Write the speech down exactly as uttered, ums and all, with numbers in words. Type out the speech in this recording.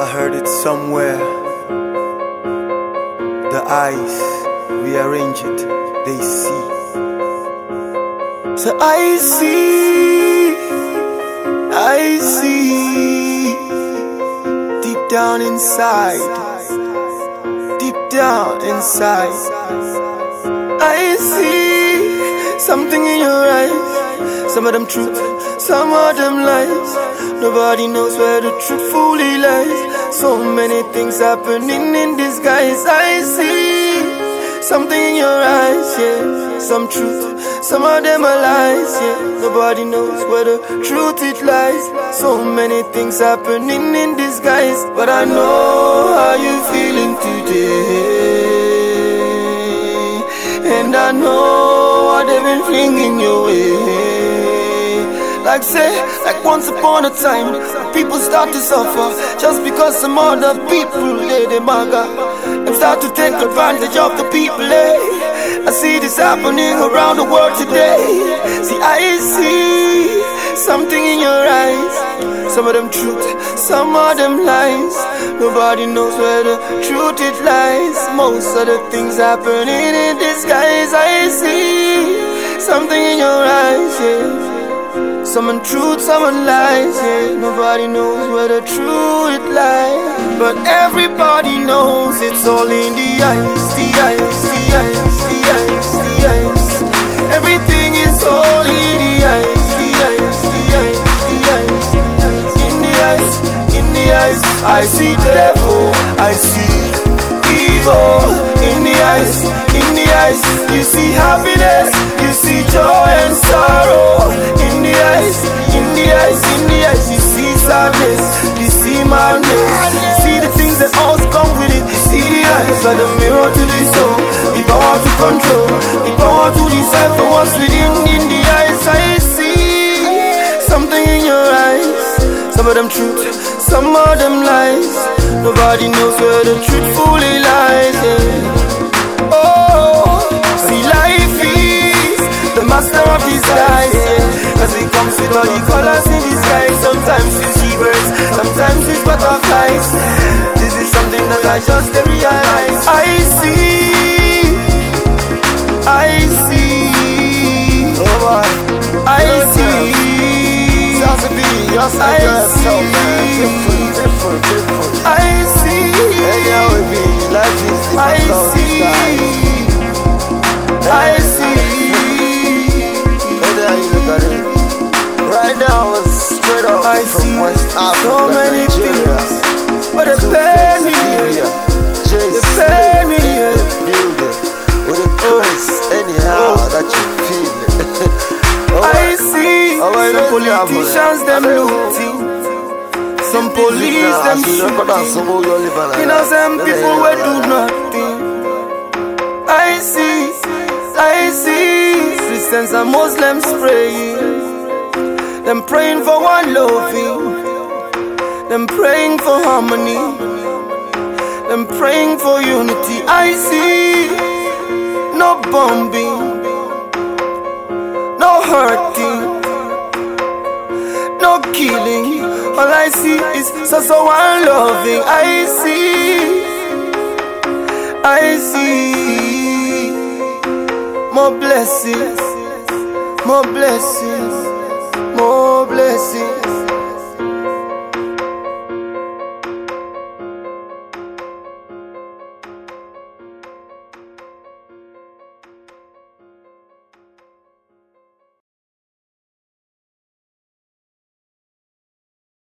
I heard it somewhere. The eyes rearrange it, they see. So I see, I see. Deep down inside, deep down inside, I see something in your eyes. Some of them truth, some of them lies. Nobody knows where the truth fully lies. So many things happening in disguise. I see something in your eyes, yeah. Some truth, some of them are lies, yeah. Nobody knows where the truth it lies. So many things happening in disguise. But I know how you feeling today, and I know what they've been flinging your way. Like say, like once upon a time, people start to suffer just because some other people, they, they maga, and start to take advantage of the people, eh? I see this happening around the world today. See, I see something in your eyes. Some of them truth, some of them lies. Nobody knows where the truth it lies. Most of the things happening in disguise. I see something in your eyes, yeah. Some in truth, some in lies, yeah. Nobody knows where the truth lies, but everybody knows it's all in the eyes, the eyes, the eyes, the eyes, the eyes. Everything is all in the eyes, the eyes, the eyes, the eyes. In the eyes, in the eyes, I see devil, I see evil. In the eyes, in the eyes, you see happiness, you see joy and sorrow. In the eyes, in the eyes, in the eyes, you see sadness, you see madness, you see the things that all come with it. You see the eyes are the mirror to the soul, the power to control, the power to decipher what's within. In the eyes, I see something in your eyes. Some of them truth, some of them lies. Nobody knows where the truth fully lies, yeah. Oh, see, life is the master of disguise, yeah. As it comes with all the colors in the sky. Sometimes you see birds, sometimes it's butterflies. This is something that I just realize. I see, I see, oh boy, I see, I see, different, different. I see, I see, I see. Right now it's straight up I from see West Africa, so many Nigeria, things, but they to pain me, Nigeria, they pain me, yeah. building with a grace anyhow Oh. that you feel. I see Oh, I some know politicians you them have it. looting, some police them shooting, you know some people will do nothing. I see, I see Christians and Muslims praying, them praying for one loving, them praying for harmony, them praying for unity. I see no bombing, no hurting, no killing. All I see is so so one loving. I see, I see more blessings, more blessings, more blessings.